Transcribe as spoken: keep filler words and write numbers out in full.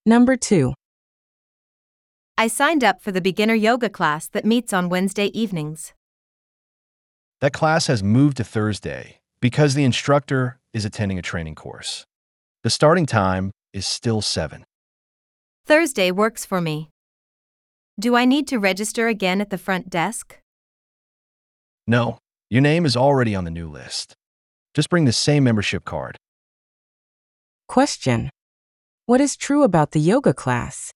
Number two. I signed up for the beginner yoga class that meets on Wednesday evenings. That class has moved to Thursday because the instructor is attending a training course. The starting time is still seven. Thursday works for me. Do I need to register again at the front desk? No, your name is already on the new list. Just bring the same membership card. Question. What is true about the yoga class?